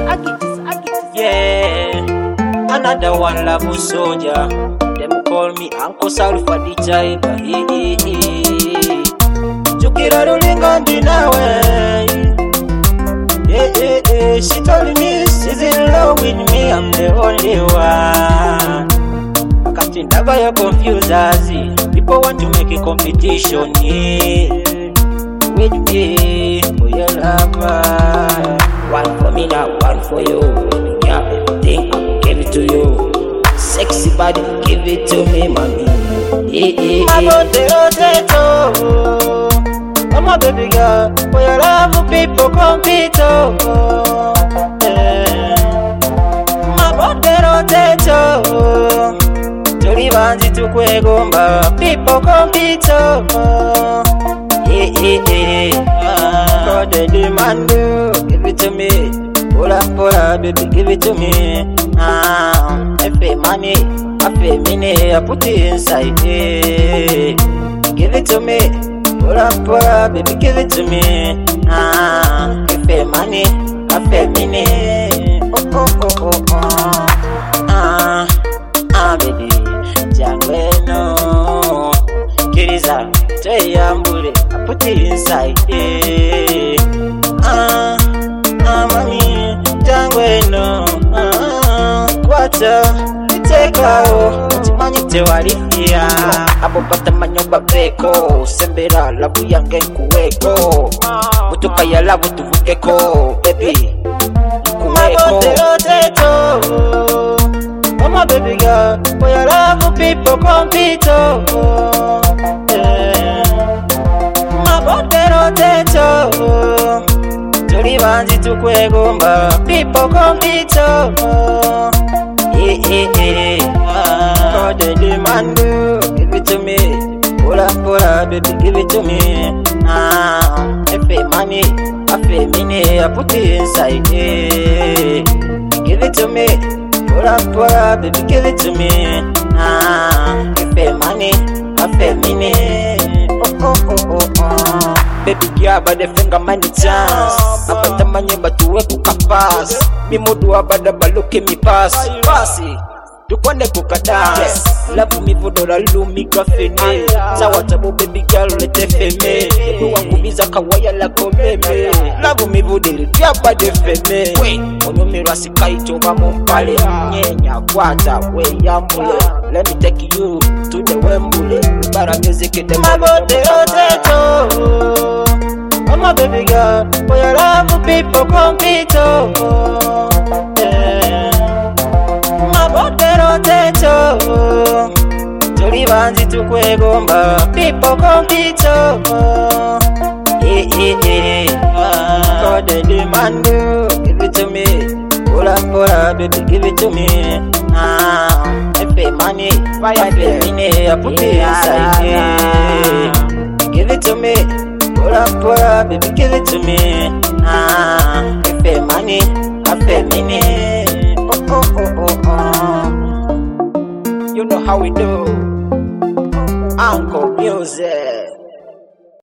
Yeah, another one love soldier. Them call me Uncle Sal for the child. Chukira rulinga ndinawe. She told me she's in love with me. I'm the only one. Katindaga ya confuse us. People want to make a competition. With me for your lover. One for me now, one for you. Yeah, everything I give it to you. Sexy body, give it to me, mommy. I'm on the rotator. I'm a baby girl. For your love, people compete. I'm on the rotator. Jolly banzi to kwegomba. People compete. God, the demand you, give it to me. Pull baby, give it to me. I pay money, I pay money, I put it inside. Give it to me. Pull baby, give it to me. I pay money, I pay money. Baby, jangwe no. Kiriza, Tayambule, I put it inside. Mami, jangwe no. Kwata, iteka o, timanyi tewalifia. Abo bata manyoba breko, sembera labu yange kuweko. Mutuka ya labu tuvukeko, baby, kuweko. I'm a baby girl, for your love people compete. My body rotates. Jolly banzi to kwegomba, people compete. God, the demand you, give it to me. Pull baby, give it to me. I pay money, I pay money, I put it inside. Give it to me. Pull baby, give it to me. You pay money, I pay money. Baby girl, but the finger man the chance. Apata manye batuwe kukapas. Mimudu abada baluke mi pass. Pasi, tukwane kukadance. Love me vodola lumi kafene. Sawa tabu baby girl lete feme. Ebu wangu biza kawaya la komeme. Love me vodele diaba de feme. Onumiro asikaito bamumpale. Nyenya kwata we yambule. Let me take you to the Wembule. Bara music in the rotator. I'm a baby girl, for your love people compete. My body rotates. Jolly banzi to kwegomba, people compete. God, the demand you, give it to me. Pull baby, give it to me. I pay money, I pay money, I put it inside. Give it to me. Pull baby, give it to me. I pay money, I pay money. You know how we do.